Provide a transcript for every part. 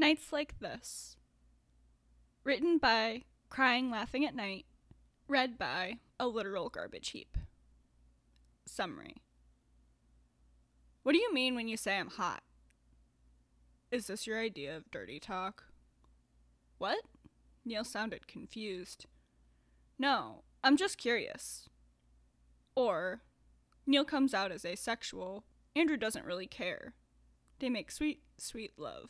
Nights Like This. Written by Crying Laughing at Night. Read by A Literal Garbage Heap. Summary. What do you mean when you say I'm hot? Is this your idea of dirty talk? What? Neil sounded confused. No, I'm just curious. Or, Neil comes out as asexual. Andrew doesn't really care. They make sweet, sweet love.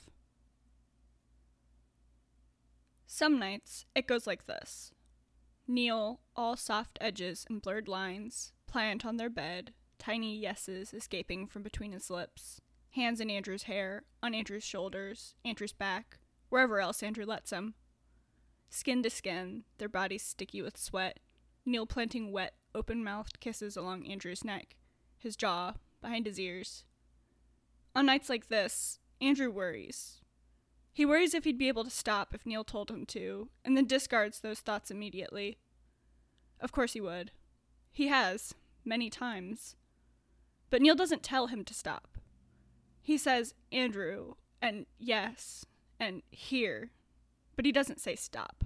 Some nights, it goes like this. Neil, all soft edges and blurred lines, pliant on their bed, tiny yeses escaping from between his lips, hands in Andrew's hair, on Andrew's shoulders, Andrew's back, wherever else Andrew lets him. Skin to skin, their bodies sticky with sweat, Neil planting wet, open-mouthed kisses along Andrew's neck, his jaw, behind his ears. On nights like this, Andrew worries. He worries if he'd be able to stop if Neil told him to, and then discards those thoughts immediately. Of course he would. He has, many times. But Neil doesn't tell him to stop. He says, Andrew, and yes, and here, but he doesn't say stop.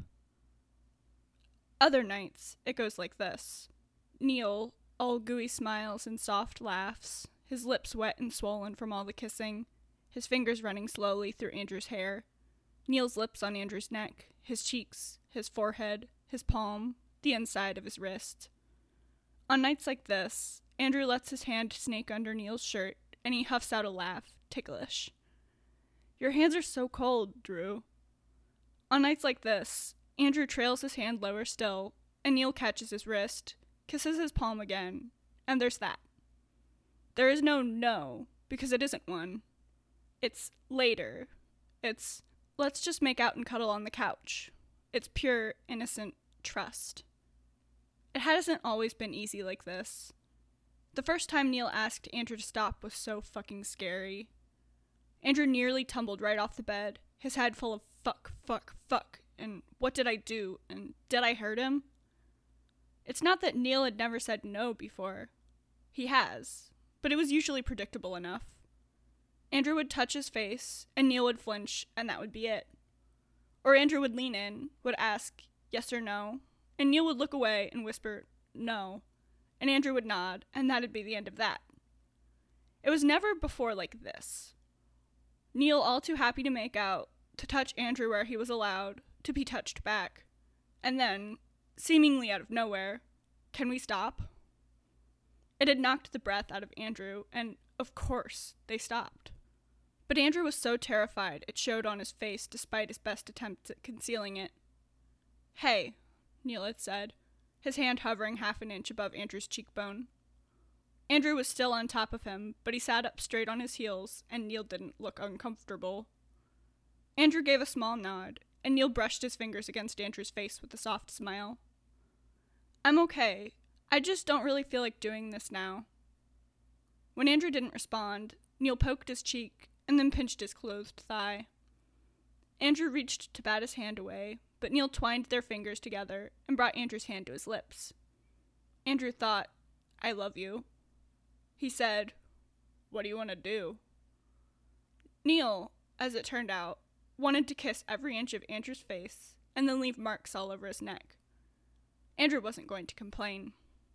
Other nights, it goes like this. Neil, all gooey smiles and soft laughs, his lips wet and swollen from all the kissing, his fingers running slowly through Andrew's hair, Neil's lips on Andrew's neck, his cheeks, his forehead, his palm, the inside of his wrist. On nights like this, Andrew lets his hand snake under Neil's shirt, and he huffs out a laugh, ticklish. Your hands are so cold, Drew. On nights like this, Andrew trails his hand lower still, and Neil catches his wrist, kisses his palm again, and there's that. There is no, because it isn't one. It's later. It's, let's just make out and cuddle on the couch. It's pure, innocent trust. It hasn't always been easy like this. The first time Neil asked Andrew to stop was so fucking scary. Andrew nearly tumbled right off the bed, his head full of fuck, and what did I do, and did I hurt him? It's not that Neil had never said no before. He has, but it was usually predictable enough. Andrew would touch his face, and Neil would flinch, and that would be it. Or Andrew would lean in, would ask, yes or no, and Neil would look away and whisper, no, and Andrew would nod, and that'd be the end of that. It was never before like this. Neil all too happy to make out, to touch Andrew where he was allowed, to be touched back. And then, seemingly out of nowhere, can we stop? It had knocked the breath out of Andrew, and, of course, they stopped. But Andrew was so terrified it showed on his face despite his best attempts at concealing it. Hey, Neil had said, his hand hovering half an inch above Andrew's cheekbone. Andrew was still on top of him, but he sat up straight on his heels, and Neil didn't look uncomfortable. Andrew gave a small nod, and Neil brushed his fingers against Andrew's face with a soft smile. I'm okay. I just don't really feel like doing this now. When Andrew didn't respond, Neil poked his cheek and then pinched his clothed thigh. Andrew reached to bat his hand away, but Neil twined their fingers together and brought Andrew's hand to his lips. Andrew thought, I love you. He said, what do you want to do? Neil, as it turned out, wanted to kiss every inch of Andrew's face and then leave marks all over his neck. Andrew wasn't going to complain.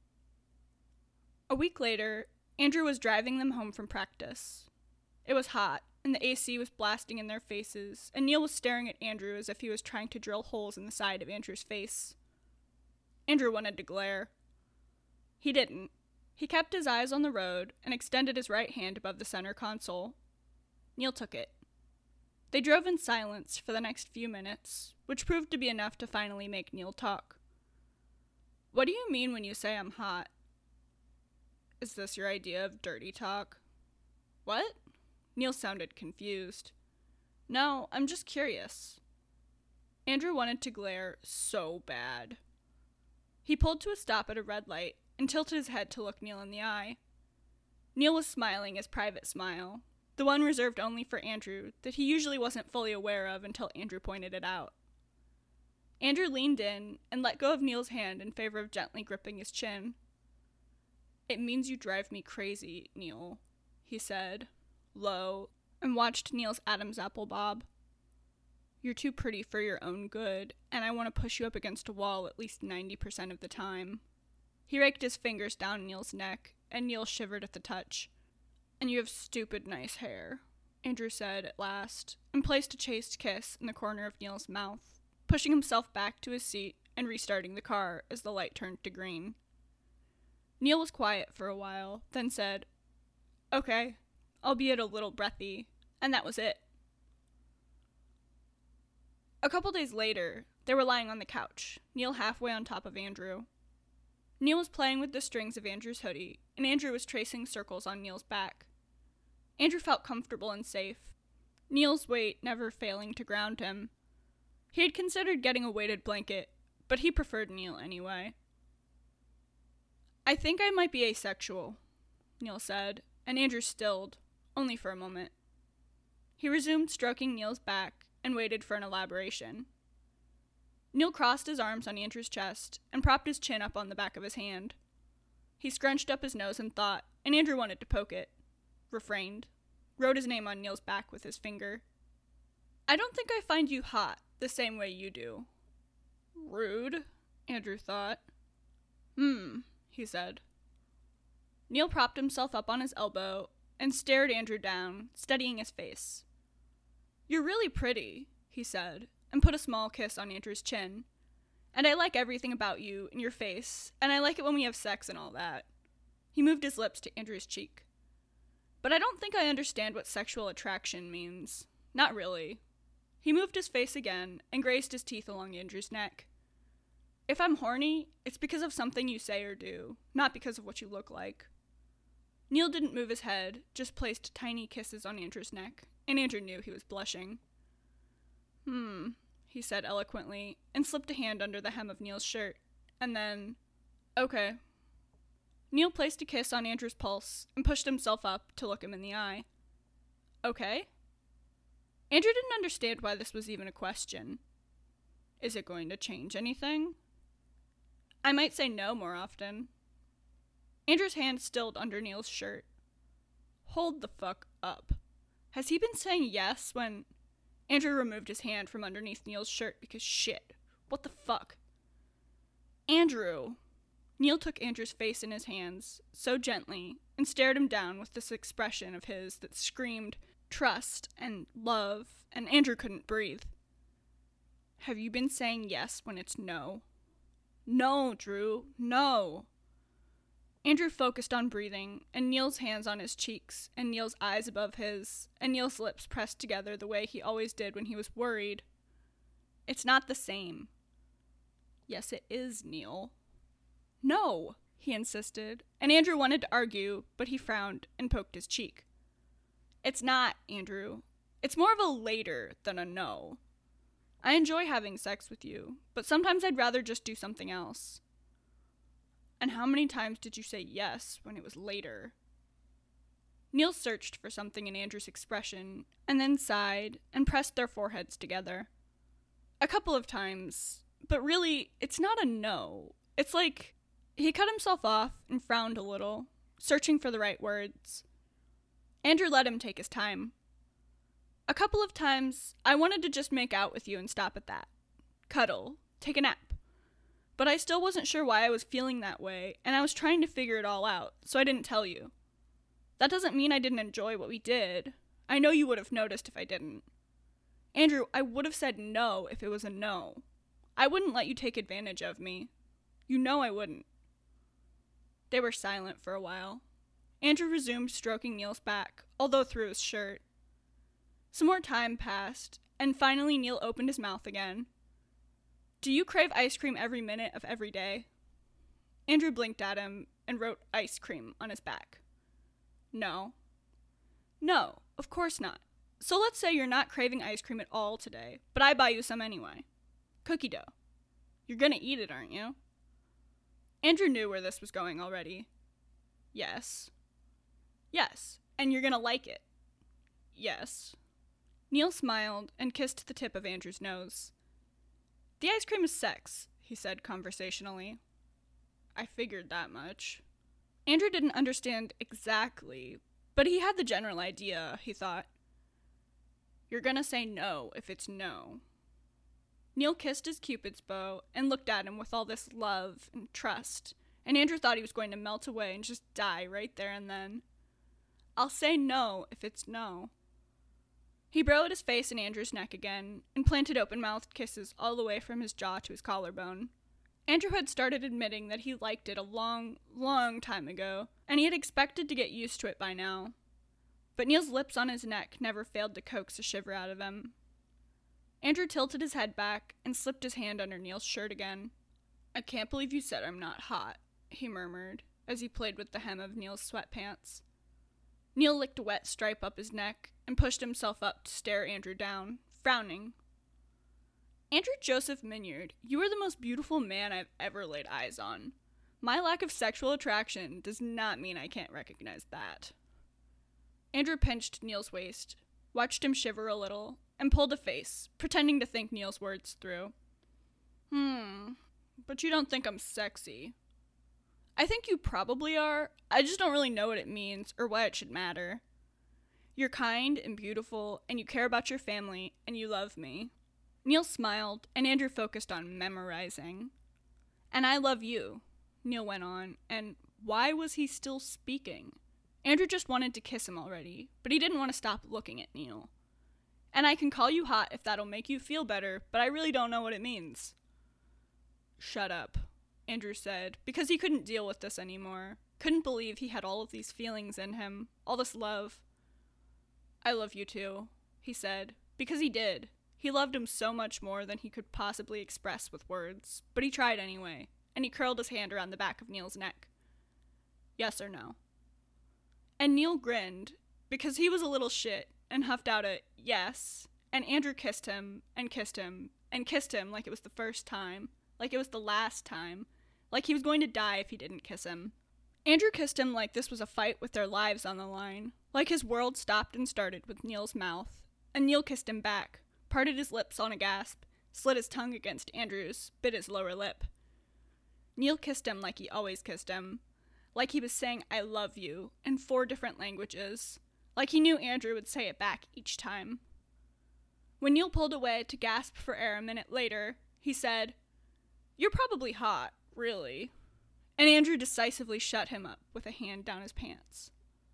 A week later, Andrew was driving them home from practice. It was hot, and the AC was blasting in their faces, and Neil was staring at Andrew as if he was trying to drill holes in the side of Andrew's face. Andrew wanted to glare. He didn't. He kept his eyes on the road and extended his right hand above the center console. Neil took it. They drove in silence for the next few minutes, which proved to be enough to finally make Neil talk. What do you mean when you say I'm hot? Is this your idea of dirty talk? What? Neil sounded confused. No, I'm just curious. Andrew wanted to glare so bad. He pulled to a stop at a red light and tilted his head to look Neil in the eye. Neil was smiling his private smile, the one reserved only for Andrew that he usually wasn't fully aware of until Andrew pointed it out. Andrew leaned in and let go of Neil's hand in favor of gently gripping his chin. It means you drive me crazy, Neil, he said, low, and watched Neil's Adam's apple bob. You're too pretty for your own good, and I want to push you up against a wall at least 90% of the time. He raked his fingers down Neil's neck, and Neil shivered at the touch. And you have stupid nice hair, Andrew said at last, and placed a chaste kiss in the corner of Neil's mouth, pushing himself back to his seat and restarting the car as the light turned to green. Neil was quiet for a while, then said, "Okay, albeit a little breathy," and that was it. A couple days later, they were lying on the couch, Neil halfway on top of Andrew. Neil was playing with the strings of Andrew's hoodie, and Andrew was tracing circles on Neil's back. Andrew felt comfortable and safe, Neil's weight never failing to ground him. He had considered getting a weighted blanket, but he preferred Neil anyway. "I think I might be asexual," Neil said, and Andrew stilled, only for a moment. He resumed stroking Neil's back and waited for an elaboration. Neil crossed his arms on Andrew's chest and propped his chin up on the back of his hand. He scrunched up his nose and thought, and Andrew wanted to poke it. Refrained. Wrote his name on Neil's back with his finger. "I don't think I find you hot the same way you do." Rude, Andrew thought. He said. Neil propped himself up on his elbow and stared Andrew down, studying his face. "You're really pretty," he said, and put a small kiss on Andrew's chin. "And I like everything about you and your face, and I like it when we have sex and all that." He moved his lips to Andrew's cheek. "But I don't think I understand what sexual attraction means. Not really." He moved his face again and grazed his teeth along Andrew's neck. "If I'm horny, it's because of something you say or do, not because of what you look like." Neil didn't move his head, just placed tiny kisses on Andrew's neck, and Andrew knew he was blushing. He said eloquently, and slipped a hand under the hem of Neil's shirt, and then, "Okay." Neil placed a kiss on Andrew's pulse and pushed himself up to look him in the eye. "Okay?" Andrew didn't understand why this was even a question. "Is it going to change anything?" "I might say no more often." Andrew's hand stilled under Neil's shirt. "Hold the fuck up. Has he been saying yes when—" Andrew removed his hand from underneath Neil's shirt because shit. What the fuck? "Andrew." Neil took Andrew's face in his hands, so gently, and stared him down with this expression of his that screamed trust and love, and Andrew couldn't breathe. "Have you been saying yes when it's no?" "No, Drew, no." Andrew focused on breathing, and Neil's hands on his cheeks, and Neil's eyes above his, and Neil's lips pressed together the way he always did when he was worried. "It's not the same." "Yes, it is, Neil." "No," he insisted, and Andrew wanted to argue, but he frowned and poked his cheek. "It's not, Andrew. It's more of a later than a no. I enjoy having sex with you, but sometimes I'd rather just do something else." "And how many times did you say yes when it was later?" Neil searched for something in Andrew's expression, and then sighed and pressed their foreheads together. "A couple of times, but really, it's not a no. It's like..." He cut himself off and frowned a little, searching for the right words. Andrew let him take his time. "A couple of times, I wanted to just make out with you and stop at that. Cuddle, take a nap. But I still wasn't sure why I was feeling that way, and I was trying to figure it all out, so I didn't tell you. That doesn't mean I didn't enjoy what we did. I know you would have noticed if I didn't. Andrew, I would have said no if it was a no. I wouldn't let you take advantage of me. You know I wouldn't." They were silent for a while. Andrew resumed stroking Neil's back, although through his shirt. Some more time passed, and finally Neil opened his mouth again. "Do you crave ice cream every minute of every day?" Andrew blinked at him and wrote ice cream on his back. "No." "No, of course not. So let's say you're not craving ice cream at all today, but I buy you some anyway. Cookie dough. You're gonna eat it, aren't you?" Andrew knew where this was going already. "Yes." "Yes, and you're gonna like it." "Yes." Neil smiled and kissed the tip of Andrew's nose. "The ice cream is sex," he said conversationally. "I figured that much." Andrew didn't understand exactly, but he had the general idea, he thought. "You're gonna say no if it's no." Neil kissed his Cupid's bow and looked at him with all this love and trust, and Andrew thought he was going to melt away and just die right there and then. "I'll say no if it's no." He burrowed his face in Andrew's neck again and planted open-mouthed kisses all the way from his jaw to his collarbone. Andrew had started admitting that he liked it a long, long time ago, and he had expected to get used to it by now. But Neil's lips on his neck never failed to coax a shiver out of him. Andrew tilted his head back and slipped his hand under Neil's shirt again. "I can't believe you said I'm not hot," he murmured, as he played with the hem of Neil's sweatpants. Neil licked a wet stripe up his neck and pushed himself up to stare Andrew down, frowning. "Andrew Joseph Minyard, you are the most beautiful man I've ever laid eyes on. My lack of sexual attraction does not mean I can't recognize that." Andrew pinched Neil's waist, watched him shiver a little, and pulled a face, pretending to think Neil's words through. But you don't think I'm sexy." "I think you probably are. I just don't really know what it means or why it should matter. You're kind and beautiful, and you care about your family, and you love me." Neil smiled, and Andrew focused on memorizing. "And I love you," Neil went on, and why was he still speaking? Andrew just wanted to kiss him already, but he didn't want to stop looking at Neil. "And I can call you hot if that'll make you feel better, but I really don't know what it means." "Shut up," Andrew said, because he couldn't deal with this anymore. Couldn't believe he had all of these feelings in him, all this love. "I love you too," he said, because he did. He loved him so much more than he could possibly express with words, but he tried anyway, and he curled his hand around the back of Neil's neck. "Yes or no?" And Neil grinned, because he was a little shit, and huffed out a yes, and Andrew kissed him, and kissed him, and kissed him like it was the first time, like it was the last time, like he was going to die if he didn't kiss him. Andrew kissed him like this was a fight with their lives on the line, like his world stopped and started with Neil's mouth, and Neil kissed him back, parted his lips on a gasp, slid his tongue against Andrew's, bit his lower lip. Neil kissed him like he always kissed him, like he was saying "I love you" in 4 different languages, like he knew Andrew would say it back each time. When Neil pulled away to gasp for air a minute later, he said, "You're probably hot, really." And Andrew decisively shut him up with a hand down his pants.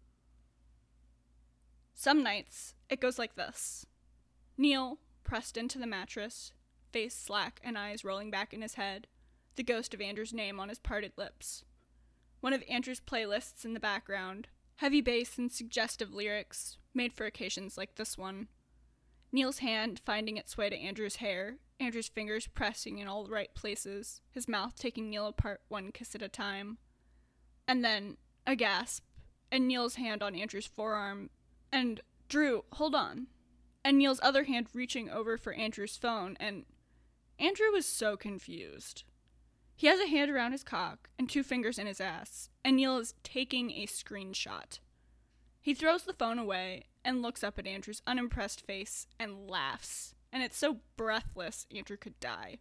Some nights, it goes like this. Neil, pressed into the mattress, face slack and eyes rolling back in his head, the ghost of Andrew's name on his parted lips. One of Andrew's playlists in the background, heavy bass and suggestive lyrics, made for occasions like this one. Neil's hand finding its way to Andrew's hair, Andrew's fingers pressing in all the right places, his mouth taking Neil apart one kiss at a time. And then, a gasp, and Neil's hand on Andrew's forearm, and, "Drew, hold on," and Neil's other hand reaching over for Andrew's phone, and Andrew was so confused. He has a hand around his cock and 2 fingers in his ass, and Neil is taking a screenshot. He throws the phone away and looks up at Andrew's unimpressed face and laughs, and it's so breathless Andrew could die.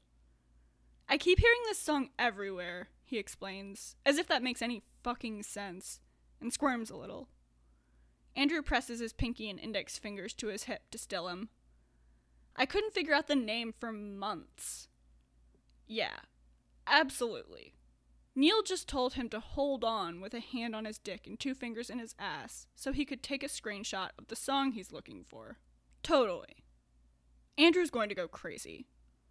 "I keep hearing this song everywhere," he explains, as if that makes any fucking sense, and squirms a little. Andrew presses his pinky and index fingers to his hip to still him. "I couldn't figure out the name for months." "Yeah. Absolutely." Neil just told him to hold on with a hand on his dick and 2 fingers in his ass so he could take a screenshot of the song he's looking for. Totally. Andrew's going to go crazy.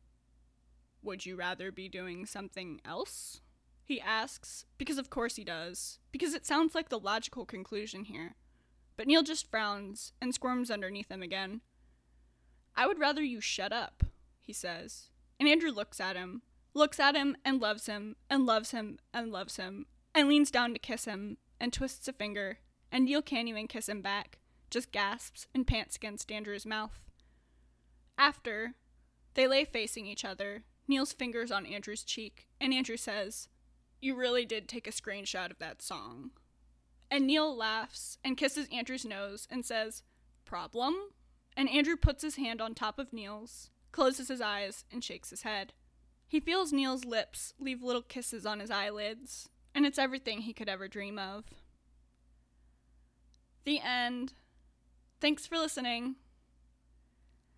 "Would you rather be doing something else?" he asks, because of course he does, because it sounds like the logical conclusion here. But Neil just frowns and squirms underneath him again. "I would rather you shut up," he says, and Andrew looks at him and loves him and loves him and loves him, and leans down to kiss him and twists a finger, and Neil can't even kiss him back, just gasps and pants against Andrew's mouth. After, they lay facing each other, Neil's fingers on Andrew's cheek, and Andrew says, "You really did take a screenshot of that song." And Neil laughs and kisses Andrew's nose and says, "Problem?" And Andrew puts his hand on top of Neil's, closes his eyes, and shakes his head. He feels Neil's lips leave little kisses on his eyelids, and it's everything he could ever dream of. The end. Thanks for listening.